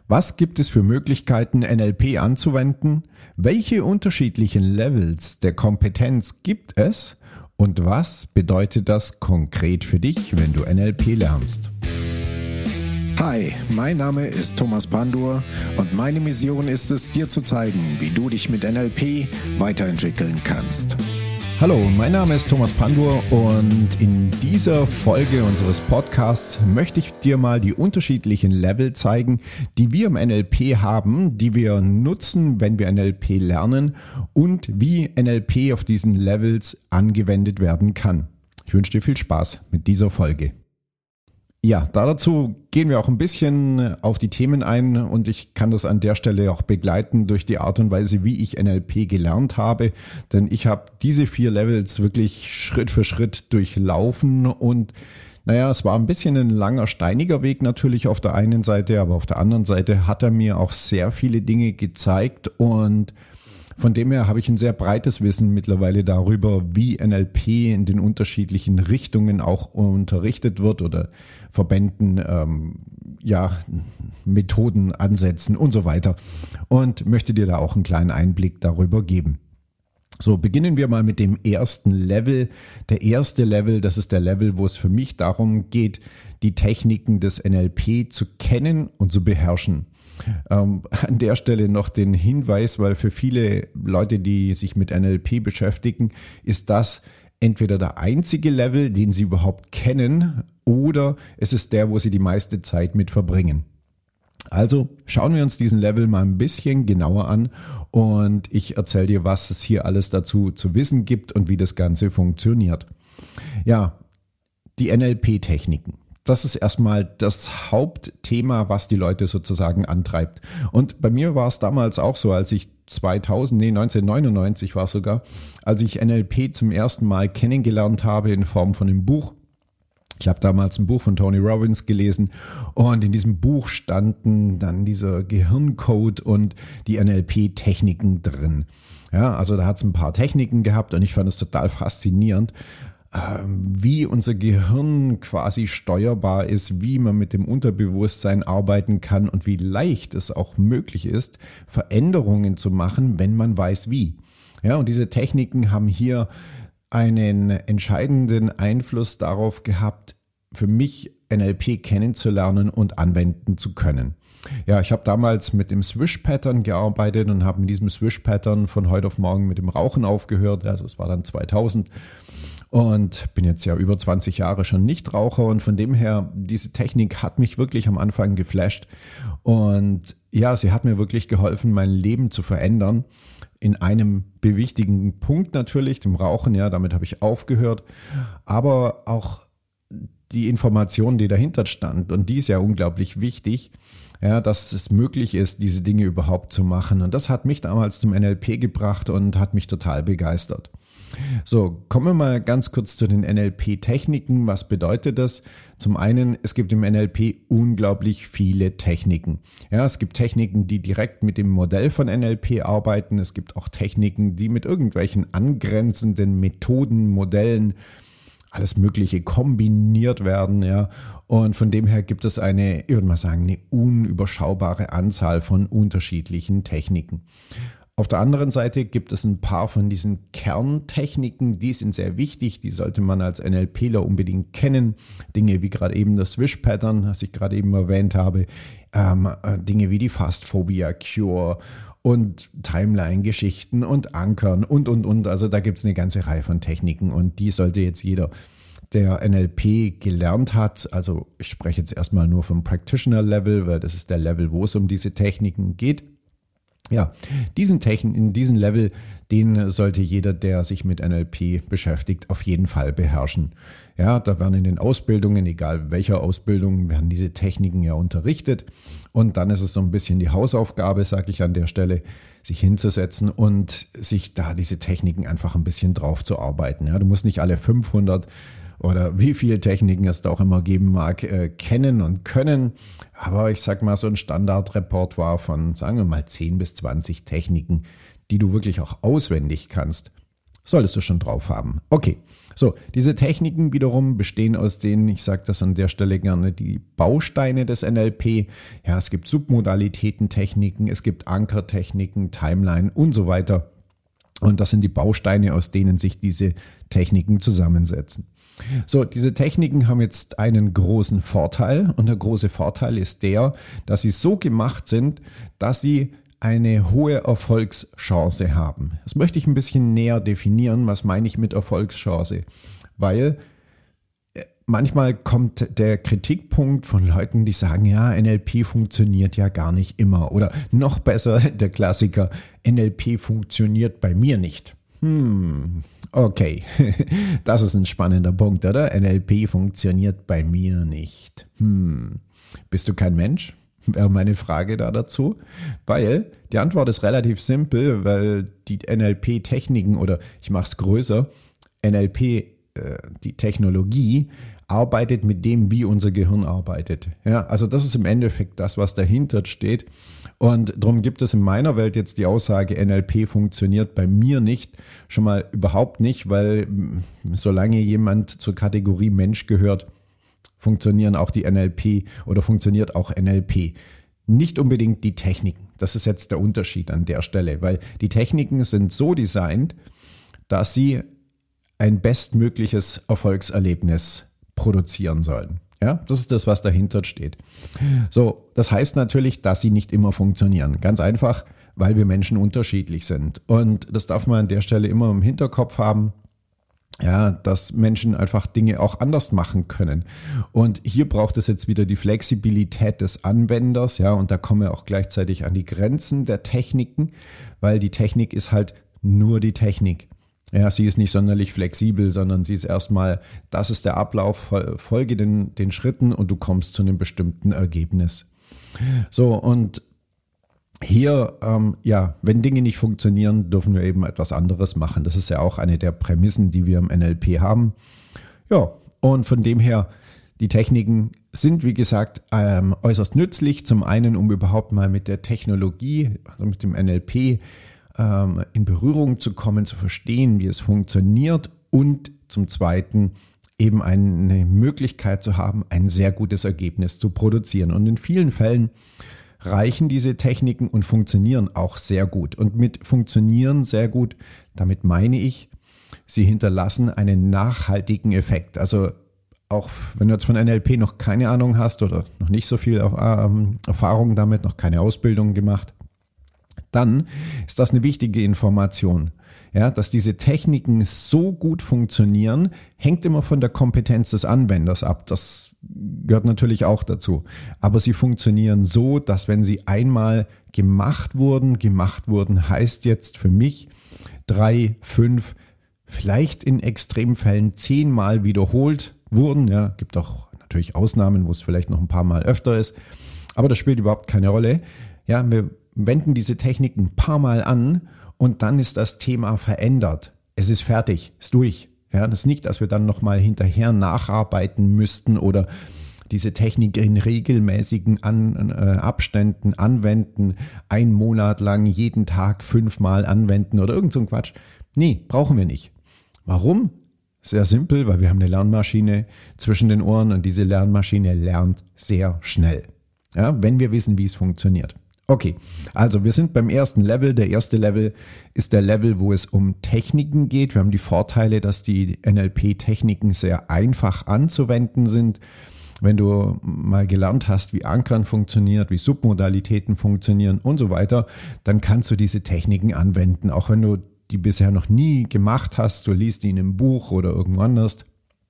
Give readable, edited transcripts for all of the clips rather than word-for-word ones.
Was gibt es für Möglichkeiten, NLP anzuwenden? Welche unterschiedlichen Levels der Kompetenz gibt es? Und was bedeutet das konkret für dich, wenn du NLP lernst? Hi, mein Name ist Thomas Pandur und meine Mission ist es, dir zu zeigen, wie du dich mit NLP weiterentwickeln kannst. Hallo, mein Name ist Thomas Pandur und in dieser Folge unseres Podcasts möchte ich dir mal die unterschiedlichen Level zeigen, die wir im NLP haben, die wir nutzen, wenn wir NLP lernen und wie NLP auf diesen Levels angewendet werden kann. Ich wünsche dir viel Spaß mit dieser Folge. Ja, dazu gehen wir auch ein bisschen auf die Themen ein und ich kann das an der Stelle auch begleiten durch die Art und Weise, wie ich NLP gelernt habe. Denn ich habe diese 4 Levels wirklich Schritt für Schritt durchlaufen und es war ein bisschen ein langer, steiniger Weg natürlich auf der einen Seite, aber auf der anderen Seite hat er mir auch sehr viele Dinge gezeigt und von dem her habe ich ein sehr breites Wissen mittlerweile darüber, wie NLP in den unterschiedlichen Richtungen auch unterrichtet wird oder Verbänden, Methoden, Ansätzen und so weiter und möchte dir da auch einen kleinen Einblick darüber geben. So, beginnen wir mal mit dem ersten Level. Der erste Level, das ist der Level, wo es für mich darum geht, die Techniken des NLP zu kennen und zu beherrschen. An der Stelle noch den Hinweis, weil für viele Leute, die sich mit NLP beschäftigen, ist das entweder der einzige Level, den sie überhaupt kennen, oder es ist der, wo sie die meiste Zeit mit verbringen. Also schauen wir uns diesen Level mal ein bisschen genauer an und ich erzähle dir, was es hier alles dazu zu wissen gibt und wie das Ganze funktioniert. Ja, die NLP-Techniken. Das ist erstmal das Hauptthema, was die Leute sozusagen antreibt. Und bei mir war es damals auch so, als ich 1999 war es sogar, als ich NLP zum ersten Mal kennengelernt habe in Form von einem Buch. Ich habe damals ein Buch von Tony Robbins gelesen und in diesem Buch standen dann dieser Gehirncode und die NLP-Techniken drin. Ja, also da hat es ein paar Techniken gehabt und ich fand es total faszinierend, wie unser Gehirn quasi steuerbar ist, wie man mit dem Unterbewusstsein arbeiten kann und wie leicht es auch möglich ist, Veränderungen zu machen, wenn man weiß wie. Ja, und diese Techniken haben hier einen entscheidenden Einfluss darauf gehabt, für mich NLP kennenzulernen und anwenden zu können. Ja, ich habe damals mit dem Swish-Pattern gearbeitet und habe mit diesem Swish-Pattern von heute auf morgen mit dem Rauchen aufgehört. Also es war dann 2000 und bin jetzt ja über 20 Jahre schon Nichtraucher und von dem her, diese Technik hat mich wirklich am Anfang geflasht und ja, sie hat mir wirklich geholfen, mein Leben zu verändern. In einem wichtigen Punkt natürlich, dem Rauchen, ja, damit habe ich aufgehört, aber auch die Information, die dahinter stand und die ist ja unglaublich wichtig, ja, dass es möglich ist, diese Dinge überhaupt zu machen und das hat mich damals zum NLP gebracht und hat mich total begeistert. So, kommen wir mal ganz kurz zu den NLP-Techniken. Was bedeutet das? Zum einen, es gibt im NLP unglaublich viele Techniken. Ja, es gibt Techniken, die direkt mit dem Modell von NLP arbeiten. Es gibt auch Techniken, die mit irgendwelchen angrenzenden Methoden, Modellen, alles Mögliche kombiniert werden. Ja, und von dem her gibt es ich würde mal sagen, eine unüberschaubare Anzahl von unterschiedlichen Techniken. Auf der anderen Seite gibt es ein paar von diesen Kerntechniken, die sind sehr wichtig, die sollte man als NLPler unbedingt kennen. Dinge wie gerade eben das Swish-Pattern, das ich gerade eben erwähnt habe, Dinge wie die Fast-Phobia Cure und Timeline-Geschichten und Ankern und. Also da gibt es eine ganze Reihe von Techniken und die sollte jetzt jeder, der NLP gelernt hat, also ich spreche jetzt erstmal nur vom Practitioner-Level, weil das ist der Level, wo es um diese Techniken geht. Ja, in diesen Level, den sollte jeder, der sich mit NLP beschäftigt, auf jeden Fall beherrschen. Ja, da werden in den Ausbildungen, egal welcher Ausbildung, werden diese Techniken ja unterrichtet. Und dann ist es so ein bisschen die Hausaufgabe, sage ich an der Stelle, sich hinzusetzen und sich da diese Techniken einfach ein bisschen drauf zu arbeiten. Ja, du musst nicht alle 500 oder wie viele Techniken es da auch immer geben mag, kennen und können. Aber ich sag mal, so ein Standardrepertoire von, sagen wir mal, 10 bis 20 Techniken, die du wirklich auch auswendig kannst, Solltest du schon drauf haben. Okay, so, diese Techniken wiederum bestehen aus den, ich sage das an der Stelle gerne, die Bausteine des NLP. Ja, es gibt Submodalitäten-Techniken, es gibt Ankertechniken, Timeline und so weiter. Und das sind die Bausteine, aus denen sich diese Techniken zusammensetzen. So, diese Techniken haben jetzt einen großen Vorteil und der große Vorteil ist der, dass sie so gemacht sind, dass sie eine hohe Erfolgschance haben. Das möchte ich ein bisschen näher definieren. Was meine ich mit Erfolgschance? Weil manchmal kommt der Kritikpunkt von Leuten, die sagen, ja, NLP funktioniert ja gar nicht immer. Oder noch besser, der Klassiker, NLP funktioniert bei mir nicht. Okay, das ist ein spannender Punkt, oder? NLP funktioniert bei mir nicht. Bist du kein Mensch? Wäre meine Frage da dazu, weil die Antwort ist relativ simpel, weil die NLP-Techniken oder ich mache es größer, NLP, die Technologie, arbeitet mit dem, wie unser Gehirn arbeitet. Ja, also das ist im Endeffekt das, was dahinter steht und darum gibt es in meiner Welt jetzt die Aussage, NLP funktioniert bei mir nicht, schon mal überhaupt nicht, weil solange jemand zur Kategorie Mensch gehört, funktionieren auch die NLP oder funktioniert auch NLP. Nicht unbedingt die Techniken. Das ist jetzt der Unterschied an der Stelle, weil die Techniken sind so designt, dass sie ein bestmögliches Erfolgserlebnis produzieren sollen. Ja, das ist das, was dahinter steht. So, das heißt natürlich, dass sie nicht immer funktionieren. Ganz einfach, weil wir Menschen unterschiedlich sind. Und das darf man an der Stelle immer im Hinterkopf haben. Ja, dass Menschen einfach Dinge auch anders machen können. Und hier braucht es jetzt wieder die Flexibilität des Anwenders, ja, und da kommen wir auch gleichzeitig an die Grenzen der Techniken, weil die Technik ist halt nur die Technik. Ja, sie ist nicht sonderlich flexibel, sondern sie ist erstmal, das ist der Ablauf, folge den Schritten und du kommst zu einem bestimmten Ergebnis. So, und hier, wenn Dinge nicht funktionieren, dürfen wir eben etwas anderes machen. Das ist ja auch eine der Prämissen, die wir im NLP haben. Ja, und von dem her, die Techniken sind, wie gesagt, äußerst nützlich. Zum einen, um überhaupt mal mit der Technologie, also mit dem NLP, in Berührung zu kommen, zu verstehen, wie es funktioniert. Und zum zweiten, eben eine Möglichkeit zu haben, ein sehr gutes Ergebnis zu produzieren. Und in vielen Fällen reichen diese Techniken und funktionieren auch sehr gut. Und mit funktionieren sehr gut, damit meine ich, sie hinterlassen einen nachhaltigen Effekt. Also auch wenn du jetzt von NLP noch keine Ahnung hast oder noch nicht so viel Erfahrung damit, noch keine Ausbildung gemacht, dann ist das eine wichtige Information. Ja, dass diese Techniken so gut funktionieren, hängt immer von der Kompetenz des Anwenders ab. Das gehört natürlich auch dazu. Aber sie funktionieren so, dass wenn sie einmal gemacht wurden heißt jetzt für mich 3, 5, vielleicht in Extremfällen 10 Mal wiederholt wurden. Ja, gibt auch natürlich Ausnahmen, wo es vielleicht noch ein paar Mal öfter ist. Aber das spielt überhaupt keine Rolle. Ja, wir wenden diese Techniken ein paar Mal an und dann ist das Thema verändert. Es ist fertig, ist durch. Ja, das ist nicht, dass wir dann nochmal hinterher nacharbeiten müssten oder diese Technik in regelmäßigen Abständen anwenden, 1 Monat lang jeden Tag 5 Mal anwenden oder irgend so ein Quatsch. Nee, brauchen wir nicht. Warum? Sehr simpel, weil wir haben eine Lernmaschine zwischen den Ohren und diese Lernmaschine lernt sehr schnell. Ja, wenn wir wissen, wie es funktioniert. Okay, also wir sind beim ersten Level. Der erste Level ist der Level, wo es um Techniken geht. Wir haben die Vorteile, dass die NLP-Techniken sehr einfach anzuwenden sind. Wenn du mal gelernt hast, wie Ankern funktioniert, wie Submodalitäten funktionieren und so weiter, dann kannst du diese Techniken anwenden, auch wenn du die bisher noch nie gemacht hast. Du liest die in einem Buch oder irgendwo anders,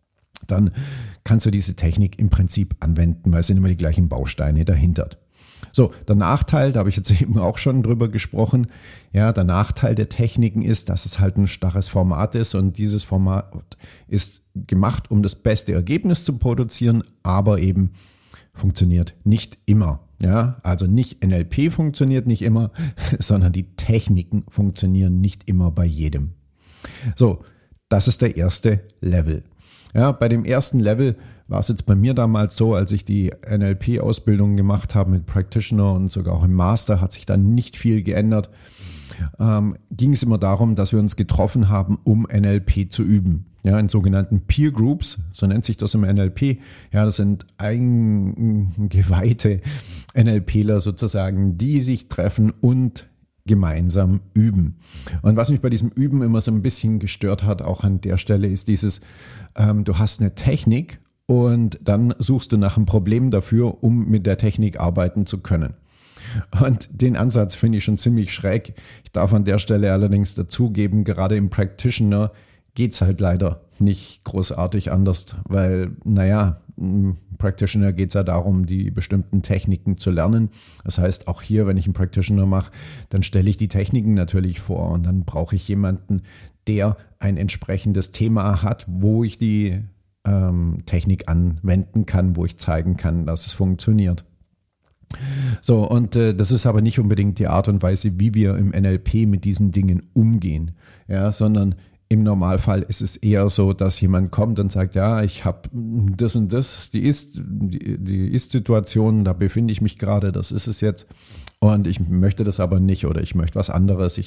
dann kannst du diese Technik im Prinzip anwenden, weil es sind immer die gleichen Bausteine dahinter. So, der Nachteil, da habe ich jetzt eben auch schon drüber gesprochen, ja, der Nachteil der Techniken ist, dass es halt ein starres Format ist und dieses Format ist gemacht, um das beste Ergebnis zu produzieren, aber eben funktioniert nicht immer. Ja, also nicht NLP funktioniert nicht immer, sondern die Techniken funktionieren nicht immer bei jedem. So, das ist der erste Level. Ja, bei dem ersten Level war es jetzt bei mir damals so, als ich die NLP-Ausbildung gemacht habe mit Practitioner und sogar auch im Master, hat sich dann nicht viel geändert. Ging es immer darum, dass wir uns getroffen haben, um NLP zu üben. Ja, in sogenannten Peer Groups, so nennt sich das im NLP. Ja, das sind eingeweihte NLPler sozusagen, die sich treffen und gemeinsam üben. Und was mich bei diesem Üben immer so ein bisschen gestört hat, auch an der Stelle, ist dieses, du hast eine Technik und dann suchst du nach einem Problem dafür, um mit der Technik arbeiten zu können. Und den Ansatz finde ich schon ziemlich schräg. Ich darf an der Stelle allerdings dazugeben, gerade im Practitioner geht es halt leider nicht großartig anders, weil, im Practitioner geht es ja darum, die bestimmten Techniken zu lernen. Das heißt, auch hier, wenn ich einen Practitioner mache, dann stelle ich die Techniken natürlich vor und dann brauche ich jemanden, der ein entsprechendes Thema hat, wo ich die Technik anwenden kann, wo ich zeigen kann, dass es funktioniert. So, und das ist aber nicht unbedingt die Art und Weise, wie wir im NLP mit diesen Dingen umgehen, ja, sondern im Normalfall ist es eher so, dass jemand kommt und sagt, ja, ich habe das und das, die Ist-Situation, da befinde ich mich gerade, das ist es jetzt und ich möchte das aber nicht oder ich möchte was anderes,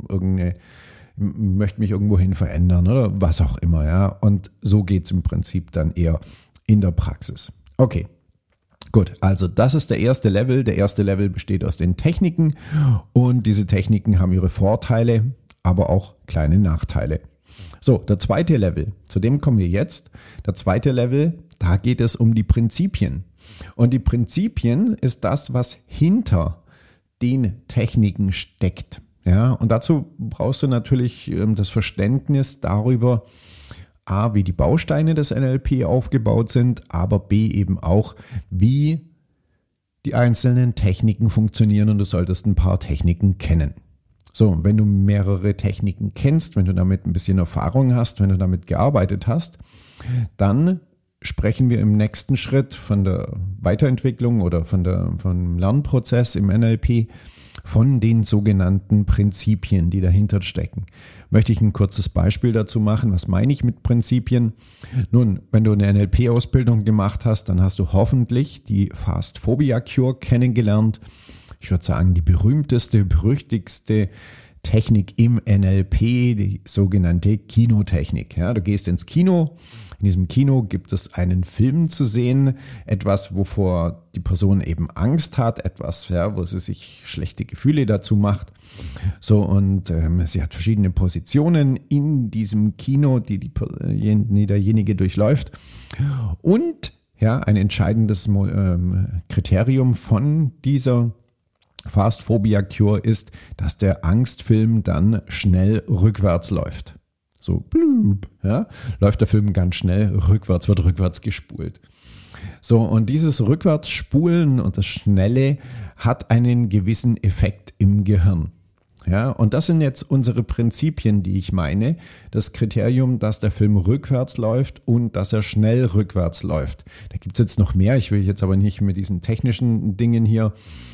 möchte mich irgendwohin verändern oder was auch immer, ja, und so geht es im Prinzip dann eher in der Praxis. Okay. Gut, also das ist der erste Level. Der erste Level besteht aus den Techniken und diese Techniken haben ihre Vorteile, aber auch kleine Nachteile. So, der zweite Level, zu dem kommen wir jetzt. Der zweite Level, da geht es um die Prinzipien. Und die Prinzipien ist das, was hinter den Techniken steckt. Ja, und dazu brauchst du natürlich das Verständnis darüber, A, wie die Bausteine des NLP aufgebaut sind, aber B, eben auch, wie die einzelnen Techniken funktionieren und du solltest ein paar Techniken kennen. So, wenn du mehrere Techniken kennst, wenn du damit ein bisschen Erfahrung hast, wenn du damit gearbeitet hast, dann sprechen wir im nächsten Schritt von der Weiterentwicklung oder vom Lernprozess im NLP von den sogenannten Prinzipien, die dahinter stecken. Möchte ich ein kurzes Beispiel dazu machen. Was meine ich mit Prinzipien? Nun, wenn du eine NLP-Ausbildung gemacht hast, dann hast du hoffentlich die Fast Phobia Cure kennengelernt. Ich würde sagen, die berühmteste, berüchtigste Technik im NLP, die sogenannte Kinotechnik. Ja, du gehst ins Kino. In diesem Kino gibt es einen Film zu sehen, etwas, wovor die Person eben Angst hat, etwas, ja, wo sie sich schlechte Gefühle dazu macht. So, und sie hat verschiedene Positionen in diesem Kino, die derjenige durchläuft. Und ja, ein entscheidendes Kriterium von dieser Fast Phobia Cure ist, dass der Angstfilm dann schnell rückwärts läuft. So, blub, ja, läuft der Film ganz schnell rückwärts, wird rückwärts gespult. So, und dieses Rückwärtsspulen und das Schnelle hat einen gewissen Effekt im Gehirn. Ja, und das sind jetzt unsere Prinzipien, die ich meine. Das Kriterium, dass der Film rückwärts läuft und dass er schnell rückwärts läuft. Da gibt es jetzt noch mehr. Ich will jetzt aber nicht mit diesen technischen Dingen hier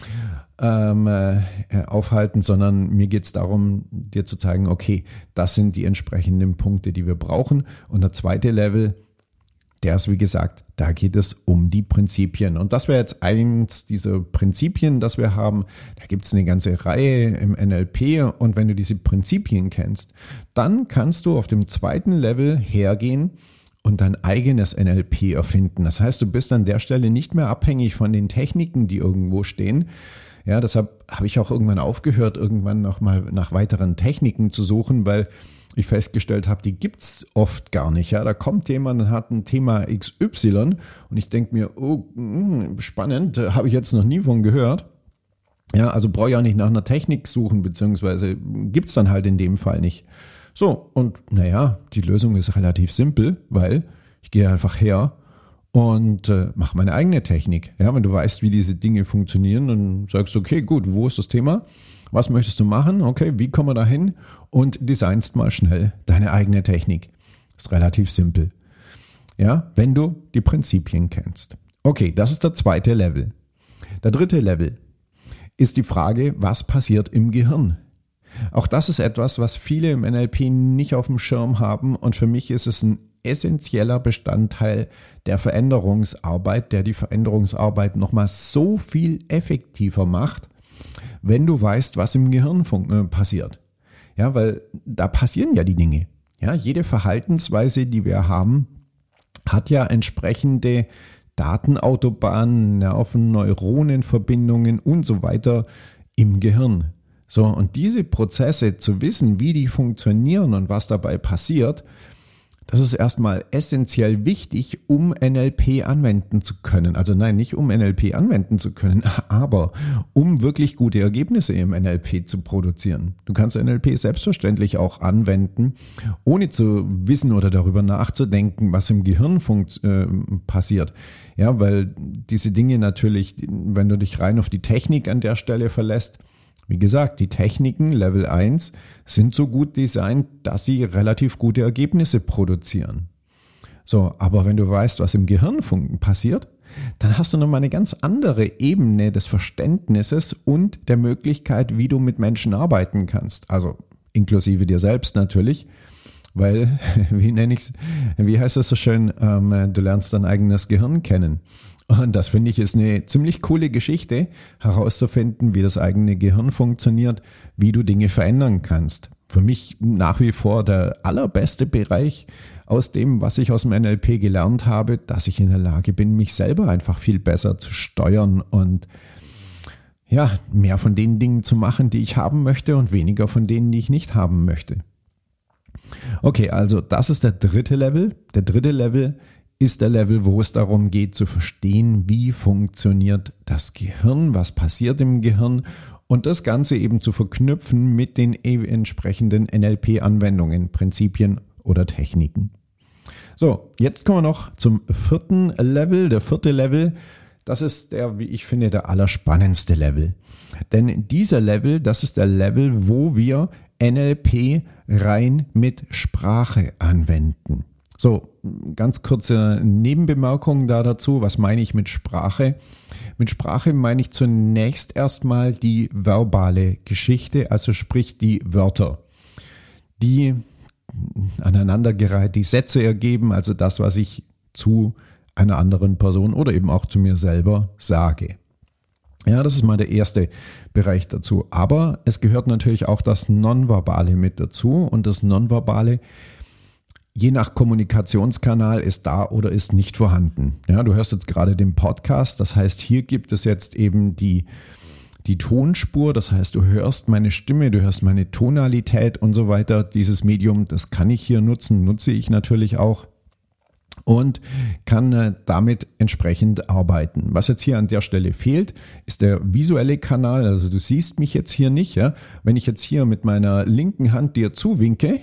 aufhalten, sondern mir geht es darum, dir zu zeigen, okay, das sind die entsprechenden Punkte, die wir brauchen. Und der zweite Level, der ist, wie gesagt, da geht es um die Prinzipien. Und das wäre jetzt eins dieser Prinzipien, das wir haben. Da gibt es eine ganze Reihe im NLP. Und wenn du diese Prinzipien kennst, dann kannst du auf dem zweiten Level hergehen und dein eigenes NLP erfinden. Das heißt, du bist an der Stelle nicht mehr abhängig von den Techniken, die irgendwo stehen. Ja, deshalb habe ich auch irgendwann aufgehört, irgendwann nochmal nach weiteren Techniken zu suchen, weil ich festgestellt habe, die gibt's oft gar nicht. Ja, da kommt jemand und hat ein Thema XY und ich denke mir, oh, spannend, habe ich jetzt noch nie von gehört. Ja, also brauche ich auch nicht nach einer Technik suchen, beziehungsweise gibt's dann halt in dem Fall nicht. So, und naja, die Lösung ist relativ simpel, weil ich gehe einfach her und mache meine eigene Technik. Ja, wenn du weißt, wie diese Dinge funktionieren, dann sagst du, okay, gut, wo ist das Thema? Was möchtest du machen? Okay, wie kommen wir da hin? Und designst mal schnell deine eigene Technik. Ist relativ simpel. Ja, wenn du die Prinzipien kennst. Okay, das ist der zweite Level. Der dritte Level ist die Frage, was passiert im Gehirn? Auch das ist etwas, was viele im NLP nicht auf dem Schirm haben und für mich ist es ein essentieller Bestandteil der Veränderungsarbeit, der die Veränderungsarbeit nochmal so viel effektiver macht, wenn du weißt, was im Gehirn passiert. Ja, weil da passieren ja die Dinge. Ja, jede Verhaltensweise, die wir haben, hat ja entsprechende Datenautobahnen, Nerven, Neuronenverbindungen und so weiter im Gehirn. So, und diese Prozesse zu wissen, wie die funktionieren und was dabei passiert, das ist erstmal essentiell wichtig, um NLP anwenden zu können. Also nein, nicht um NLP anwenden zu können, aber um wirklich gute Ergebnisse im NLP zu produzieren. Du kannst NLP selbstverständlich auch anwenden, ohne zu wissen oder darüber nachzudenken, was im Gehirn passiert. Ja, weil diese Dinge natürlich, wenn du dich rein auf die Technik an der Stelle verlässt, wie gesagt, die Techniken Level 1 sind so gut designt, dass sie relativ gute Ergebnisse produzieren. So, aber wenn du weißt, was im Gehirn passiert, dann hast du nochmal eine ganz andere Ebene des Verständnisses und der Möglichkeit, wie du mit Menschen arbeiten kannst. Also inklusive dir selbst natürlich, weil, wie heißt das so schön, du lernst dein eigenes Gehirn kennen. Und das finde ich ist eine ziemlich coole Geschichte, herauszufinden, wie das eigene Gehirn funktioniert, wie du Dinge verändern kannst. Für mich nach wie vor der allerbeste Bereich aus dem, was ich aus dem NLP gelernt habe, dass ich in der Lage bin, mich selber einfach viel besser zu steuern und ja, mehr von den Dingen zu machen, die ich haben möchte und weniger von denen, die ich nicht haben möchte. Okay, also das ist der dritte Level. Der dritte Level ist der Level, wo es darum geht zu verstehen, wie funktioniert das Gehirn, was passiert im Gehirn und das Ganze eben zu verknüpfen mit den entsprechenden NLP-Anwendungen, Prinzipien oder Techniken. So, jetzt kommen wir noch zum vierten Level. Der vierte Level, das ist der, wie ich finde, der allerspannendste Level. Denn dieser Level, das ist der Level, wo wir NLP rein mit Sprache anwenden. So, ganz kurze Nebenbemerkung dazu. Was meine ich mit Sprache? Mit Sprache meine ich zunächst erstmal die verbale Geschichte, also sprich die Wörter, die aneinandergereiht die Sätze ergeben, also das, was ich zu einer anderen Person oder eben auch zu mir selber sage. Ja, das ist mal der erste Bereich dazu. Aber es gehört natürlich auch das Nonverbale mit dazu und das Nonverbale je nach Kommunikationskanal ist da oder ist nicht vorhanden. Ja, du hörst jetzt gerade den Podcast, das heißt, hier gibt es jetzt eben die Tonspur, das heißt, du hörst meine Stimme, du hörst meine Tonalität und so weiter. Dieses Medium, das kann ich hier nutzen, nutze ich natürlich auch und kann damit entsprechend arbeiten. Was jetzt hier an der Stelle fehlt, ist der visuelle Kanal. Also du siehst mich jetzt hier nicht. Ja? Wenn ich jetzt hier mit meiner linken Hand dir zuwinke,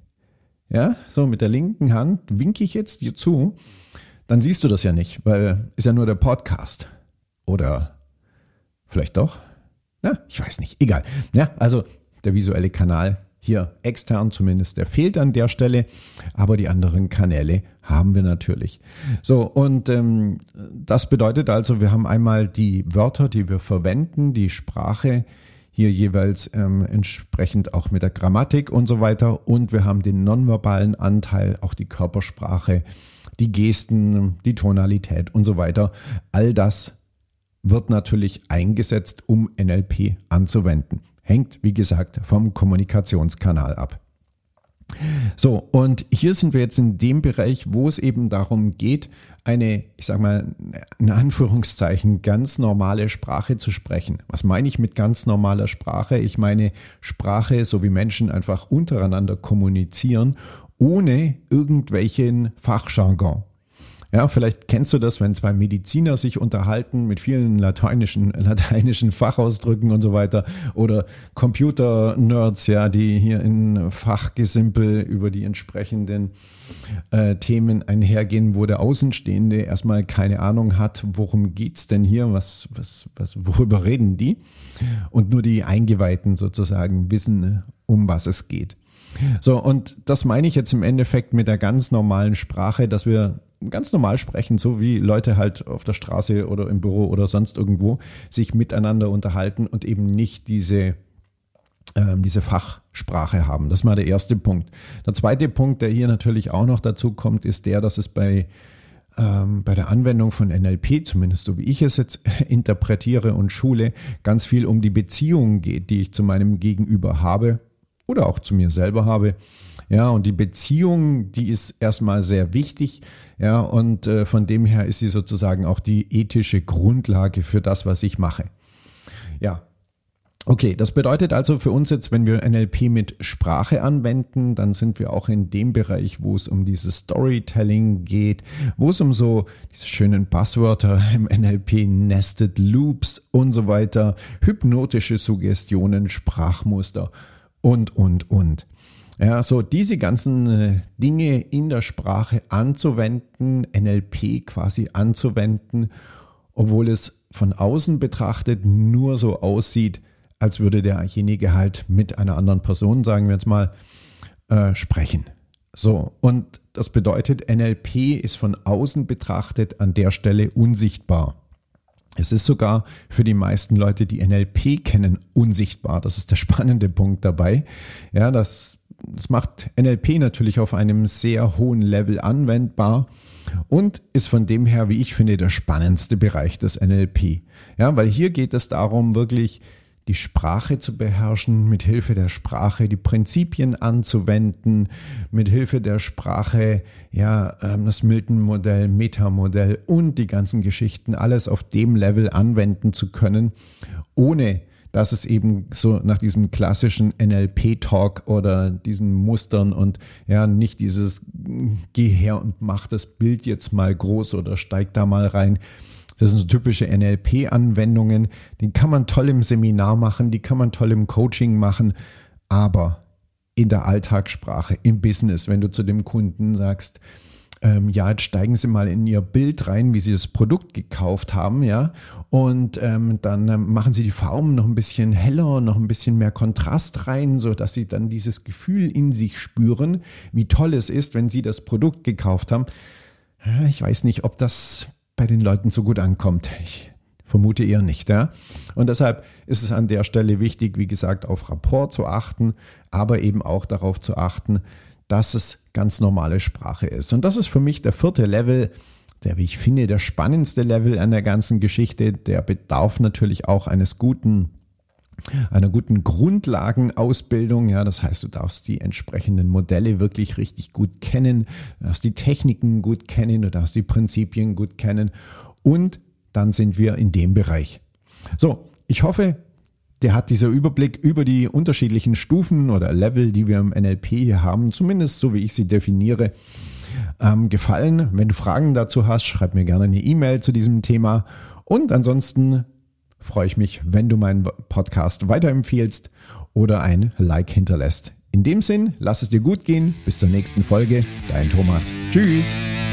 ja, so mit der linken Hand winke ich jetzt dir zu, dann siehst du das ja nicht, weil ist ja nur der Podcast. Oder vielleicht doch? Na, ich weiß nicht, egal. Ja, also der visuelle Kanal hier extern zumindest, der fehlt an der Stelle, aber die anderen Kanäle haben wir natürlich. So, und das bedeutet also, wir haben einmal die Wörter, die wir verwenden, die Sprache, hier jeweils entsprechend auch mit der Grammatik und so weiter. Und wir haben den nonverbalen Anteil, auch die Körpersprache, die Gesten, die Tonalität und so weiter. All das wird natürlich eingesetzt, um NLP anzuwenden. Hängt, wie gesagt, vom Kommunikationskanal ab. So, und hier sind wir jetzt in dem Bereich, wo es eben darum geht, eine, ich sage mal, in Anführungszeichen, ganz normale Sprache zu sprechen. Was meine ich mit ganz normaler Sprache? Ich meine Sprache, so wie Menschen einfach untereinander kommunizieren, ohne irgendwelchen Fachjargon. Ja, vielleicht kennst du das, wenn zwei Mediziner sich unterhalten mit vielen lateinischen Fachausdrücken und so weiter oder Computer-Nerds, ja, die hier in Fachgesimpel über die entsprechenden Themen einhergehen, wo der Außenstehende erstmal keine Ahnung hat, worum geht's denn hier, worüber reden die? Und nur die Eingeweihten sozusagen wissen, um was es geht. So, und das meine ich jetzt im Endeffekt mit der ganz normalen Sprache, dass wir ganz normal sprechen, so wie Leute halt auf der Straße oder im Büro oder sonst irgendwo sich miteinander unterhalten und eben nicht diese diese Fachsprache haben. Das ist mal der erste Punkt. Der zweite Punkt, der hier natürlich auch noch dazu kommt, ist der, dass es bei der Anwendung von NLP, zumindest so wie ich es jetzt interpretiere und schule, ganz viel um die Beziehungen geht, die ich zu meinem Gegenüber habe oder auch zu mir selber habe. Ja, und die Beziehung, die ist erstmal sehr wichtig. Ja, und von dem her ist sie sozusagen auch die ethische Grundlage für das, was ich mache. Ja. Okay, das bedeutet also für uns jetzt, wenn wir NLP mit Sprache anwenden, dann sind wir auch in dem Bereich, wo es um dieses Storytelling geht, wo es um so diese schönen Buzzwörter im NLP, Nested Loops und so weiter, hypnotische Suggestionen, Sprachmuster und. Ja, so diese ganzen Dinge in der Sprache anzuwenden, NLP quasi anzuwenden, obwohl es von außen betrachtet nur so aussieht, als würde derjenige halt mit einer anderen Person, sagen wir jetzt mal, sprechen. So, und das bedeutet, NLP ist von außen betrachtet an der Stelle unsichtbar. Es ist sogar für die meisten Leute, die NLP kennen, unsichtbar. Das ist der spannende Punkt dabei. Ja, das macht NLP natürlich auf einem sehr hohen Level anwendbar und ist von dem her, wie ich finde, der spannendste Bereich des NLP. Ja, weil hier geht es darum, wirklich die Sprache zu beherrschen, mit Hilfe der Sprache die Prinzipien anzuwenden, mit Hilfe der Sprache das Milton-Modell, Meta-Modell und die ganzen Geschichten alles auf dem Level anwenden zu können, ohne dass es eben so nach diesem klassischen NLP-Talk oder diesen Mustern und nicht dieses geh her und mach das Bild jetzt mal groß oder steig da mal rein. Das sind so typische NLP-Anwendungen, die kann man toll im Seminar machen, die kann man toll im Coaching machen, aber in der Alltagssprache, im Business, wenn du zu dem Kunden sagst, jetzt steigen Sie mal in Ihr Bild rein, wie Sie das Produkt gekauft haben, und dann machen Sie die Farben noch ein bisschen heller, noch ein bisschen mehr Kontrast rein, sodass Sie dann dieses Gefühl in sich spüren, wie toll es ist, wenn Sie das Produkt gekauft haben. Ich weiß nicht, ob das bei den Leuten so gut ankommt. Ich vermute eher nicht. Ja? Und deshalb ist es an der Stelle wichtig, wie gesagt, auf Rapport zu achten, aber eben auch darauf zu achten, dass es ganz normale Sprache ist. Und das ist für mich der 4. Level, der, wie ich finde, der spannendste Level an der ganzen Geschichte. Der bedarf natürlich auch einer guten Grundlagenausbildung. Ja, das heißt, du darfst die entsprechenden Modelle wirklich richtig gut kennen, du darfst die Techniken gut kennen, du darfst die Prinzipien gut kennen und dann sind wir in dem Bereich. So, ich hoffe, dir hat dieser Überblick über die unterschiedlichen Stufen oder Level, die wir im NLP hier haben, zumindest so wie ich sie definiere, gefallen. Wenn du Fragen dazu hast, schreib mir gerne eine E-Mail zu diesem Thema und ansonsten freue ich mich, wenn du meinen Podcast weiterempfiehlst oder ein Like hinterlässt. In dem Sinn, lass es dir gut gehen. Bis zur nächsten Folge. Dein Thomas. Tschüss.